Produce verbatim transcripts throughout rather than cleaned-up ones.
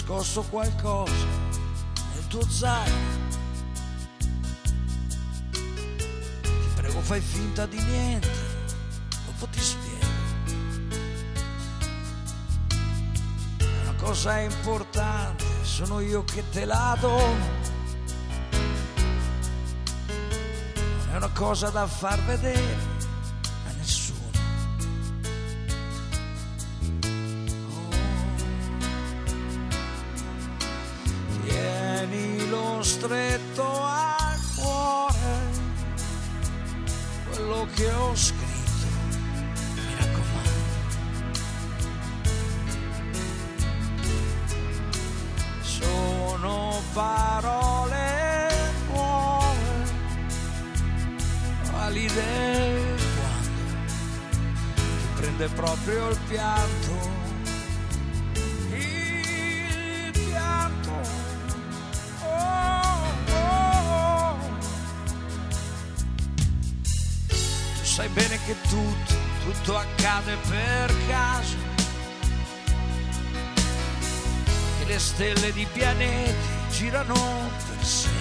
nascosto qualcosa nel tuo zaino. Ti prego, fai finta di niente, dopo ti spiego. È una cosa importante, sono io che te la do. È una cosa da far vedere a nessuno. Oh. Tienilo stretto al cuore, quello che ho scritto, mi raccomando. Sono parole valide quando ti prende proprio il pianto, il pianto. Oh, oh. Tu sai bene che tutto, tutto accade per caso, che le stelle di pianeti girano per sempre.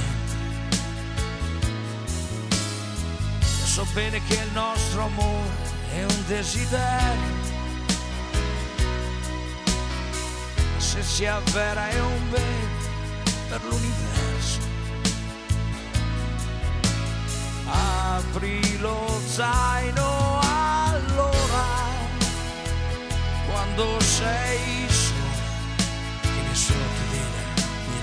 So bene che il nostro amore è un desiderio, ma se si avvera è un bene per l'universo. Apri lo zaino allora, quando sei solo, che nessuno ti veda, mi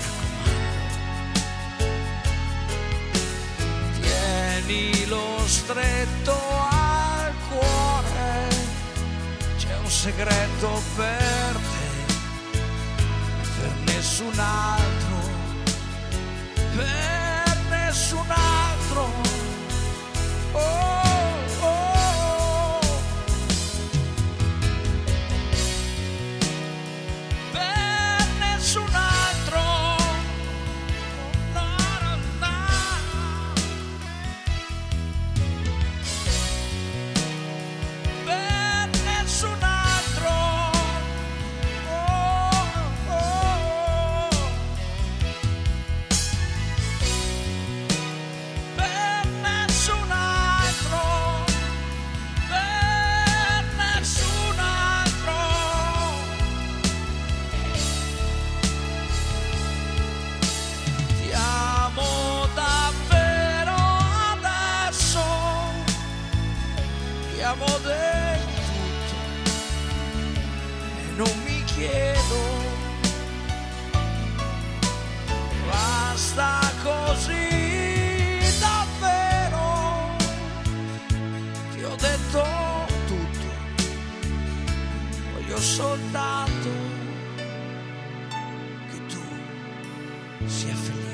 raccomando. Tienilo stretto al cuore, c'è un segreto per te, per nessun altro, per nessun altro. Oh, oh, per nessun altro. No, no, no. Per nessun altro. Oh, oh. Per nessun altro. Per nessun altro. Ti amo davvero adesso, ti amo del tutto e non mi chiedo, basta così davvero, ti ho detto tutto, voglio soltanto che tu sia felice.